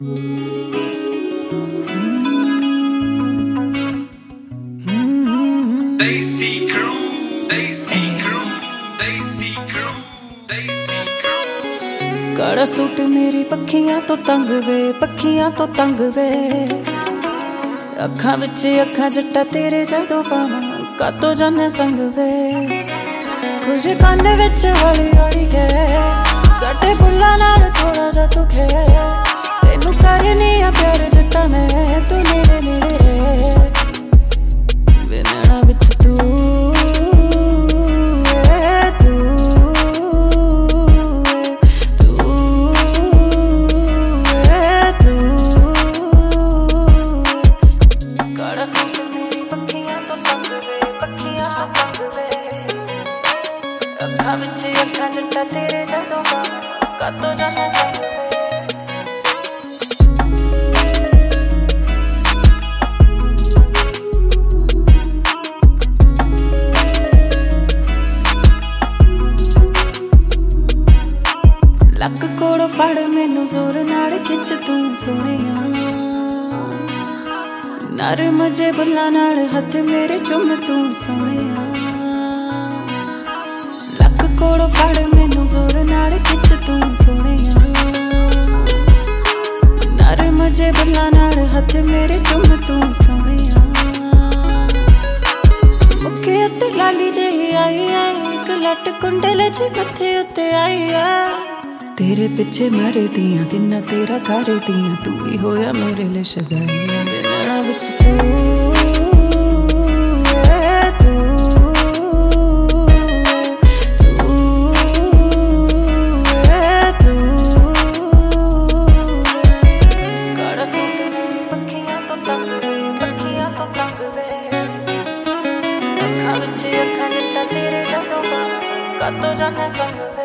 Desi crew, Desi crew, Desi crew, Desi crew। काला suit मेरी पखियां तो तंग वे, पखियां तो तंग वे। अखां विच अखां जट्टा तेरे जदों पावां कातों जाने संग वे। कुछ कान विच हौली हौली गए साडे बुल्लां नाल थोड़ा जा तू खे। तेनू करनी आ प्यार जट्टा मैं तू नेड़े नेड़े रहे। वे नैना विच तू अखां विच अखां जट्टा तेरे जदों पावां कातों जाने संग वे। लक कोलों फड़ मैनू जोर नाल खिच तू सोहणिया। नरम जे बुल्लां नाल हथ मेरे चुम तू सोहणिया। लक कोलों फड़ मैनू जोर नाल खिच तू सोहणिया। नरम जे बुल्लां नाल हथ मेरे चुम तू सोहणिया। मुखे उत्ते लाली जही आई है इक लट कुंडल जी मथे उत्ते आई है। तेरे पिछे मरदियां किन्ना तेरा करदियां तू ही होया मेरे लिए सगाई। नैना विच तू काला सूट मेरी पखियां तो तंग वे, पखियां तो तंग वे। अखां विच अखां जट्टा तेरे जदों पावां कातों जाने संग वे।